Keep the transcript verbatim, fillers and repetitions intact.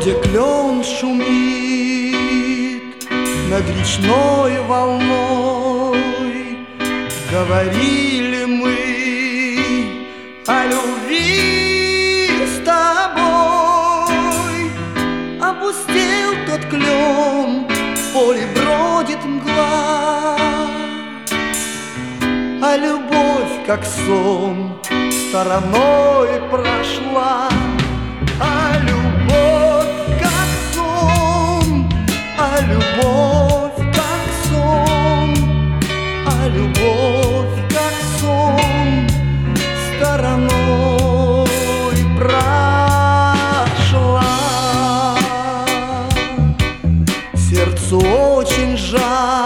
где клен шумит над речной волной, говорили мы о любви с тобой. Опустел тот клен, в поле бродит мгла, а любовь, как сон, стороной прошла. А любовь, как сон, а любовь, как сон, а любовь, как сон, стороной прошла. Сердцу очень жаль